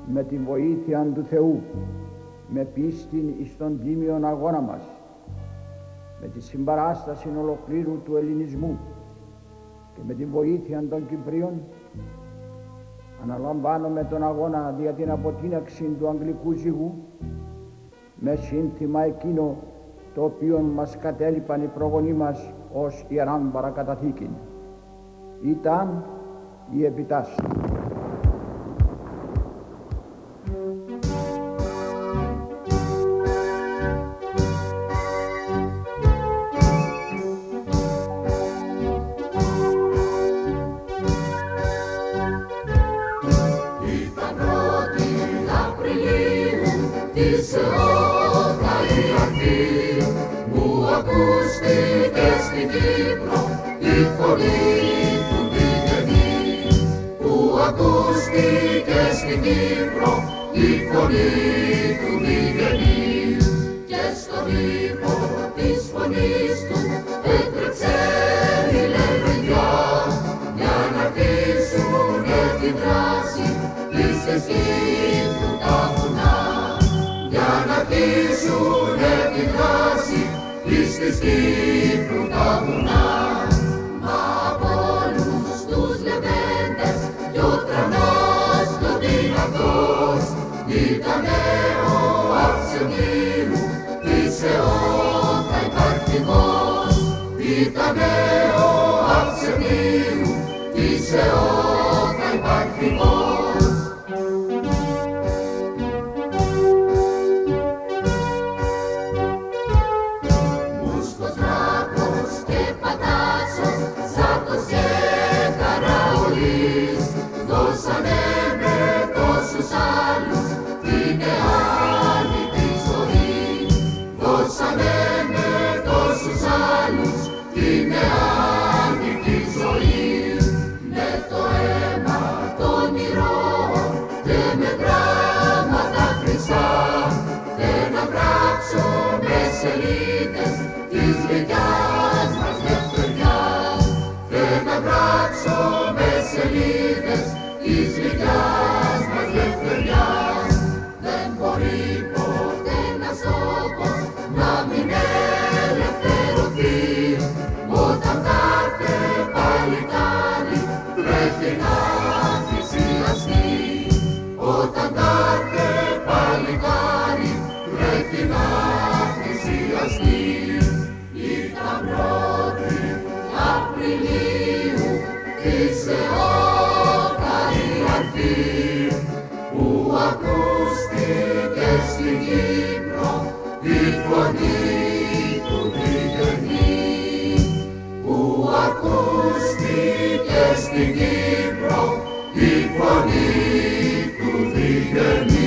με τη βοήθεια του Θεού, με πίστην εις τον τίμιον αγώνα μας, με τη συμπαράσταση ολοκλήρου του ελληνισμού και με τη βοήθεια των Κυπρίων, αναλαμβάνομαι τον αγώνα για την αποτείναξη του αγγλικού ζυγού με σύνθημα εκείνο το οποίο μας κατέλειπαν οι προγονείς μας ως ιεράν παρακαταθήκην. Ήταν η επιτάσσει. Της αιώνα η αρχή που ακούστηκε στην Κύπρο η φωνή του μηδενή, που ακούστηκε στην Κύπρο η φωνή του μηδενή, και στον ύπο της φωνής του έτρεξε η λεβενιά για να αρχίσουνε τη δράση της Κύπρου τα βουνά. Για να αρχίσουνε τη δράση της Κύπρου τα βουνά. Μα από όλους τους λεβέντες κι ο τρανός κι ο δυνατός ήτανε ο Αρσενίου της αιώνα υπαρχηγός. Ήτανε ο Αρσενίου της αιώνα υπαρχηγός. Δώσανε με τόσους άλλους την άλλη τη ζωή. Δώσανε με τόσους άλλους την άλλη τη ζωή. Με το αίμα των ηρώων και με γράμματα χρυσά και να γράψω με σελίδες της γλυκιάς μας λευτεριάς. Και να γράψω με σελίδες της γλυκιάς μας λευτεριάς. Δεν μπορεί ποτέ ένας τόπος να μην ελευθερωθεί. Όταν κάθε παλικάρι πρέπει να θυσιαστεί. Όταν κάθε παλικάρι πρέπει να θυσιαστεί. Ήταν 1η Απριλίου της αιώνα η αρχή που ακούστηκε στην Κύπρο η φωνή του μηδενή. Που ακούστηκε στην Κύπρο η φωνή του μηδενή.